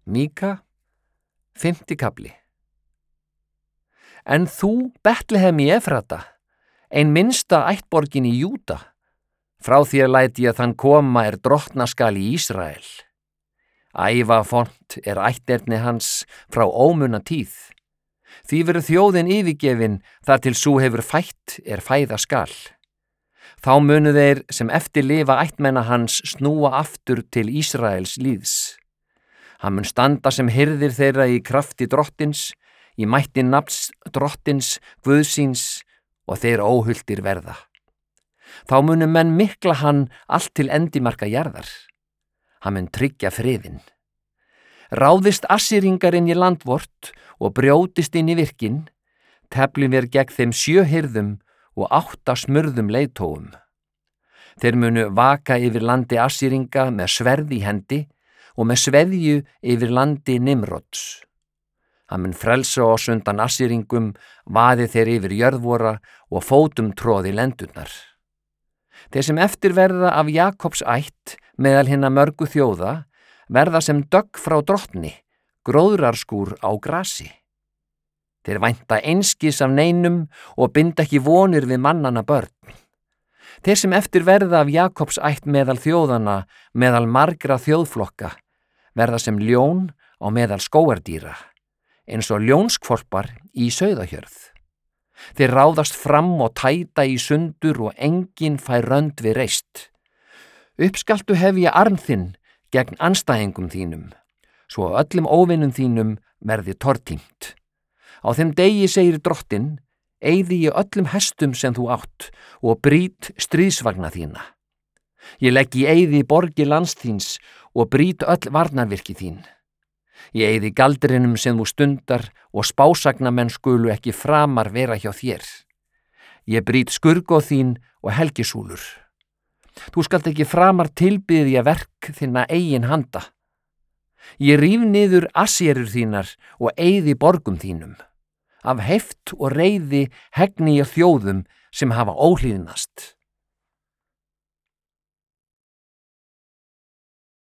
Míka, 5. kafli. En þú, Betlehem í Efrata, ein minnsta ættborgin í Júda, frá þér læt ég þann koma drottnaskal í Ísrael. Ævafont ætterni hans frá ómunna tíð. Því verður þjóðin yfirgefin þar til sú hefur fætt fæða skal. Þá munu þeir sem eftir lifa ættmenna hans snúa aftur til Ísraels líðs. Hann mun standa sem hirðir þeirra í krafti drottins, í mætti nafns drottins, Guðsíns, og þeir óhultir verða. Þá munu menn mikla hann allt til endimarka jarðar. Hann mun tryggja friðinn. Ráðist Assýringar inn í land vort og brjótist inn í virkin, teflum við gegn þeim 7 hirðum og 8 smurðum leiðtogum. Þeir munu vaka yfir landi Assýringa með sverð í hendi og með sveðju yfir landi Nimrods. Hann mun frelsa oss undan Assýringum, vaði þeir yfir jörðvora og fótum tróði lendurnar. Þeir sem eftir verða af Jakobs ætt meðal hinna mörgu þjóða verða sem dögg frá drottni, gróðrarskúr á grasi. Þeir vænta einskis af neinum og binda ekki vonir við mannanna börn. Þeir sem eftir verða af Jakobs ætt meðal þjóðana, meðal margra þjóðflokka, verða sem ljón á meðal skógardýra, eins og ljónskvolpar í sauðahjörð. Þeir ráðast fram og tæta í sundur og enginn fær rönd við reist. Uppskaltu hefja arm þinn gegn andstæðingum þínum, svo öllum óvinnum þínum verði tortímt. Á þeim degi segir drottinn, eyði ég öllum hestum sem þú átt og brýt stríðsvagna þína. Ég legg í eyði borgi lands þíns og brýt öll varnarvirki þín. Ég eyði galdrinum sem þú stundar og spásagnamenn skulu ekki framar vera hjá þér. Ég brýt skurgóð þín og helgisúlur. Þú skalt ekki framar tilbiðja verk þinna eigin handa. Ég ríf niður Assýrur þínar og eyði borgum þínum. Af heift og reiði hegni ég þjóðum sem hafa óhlýðnast.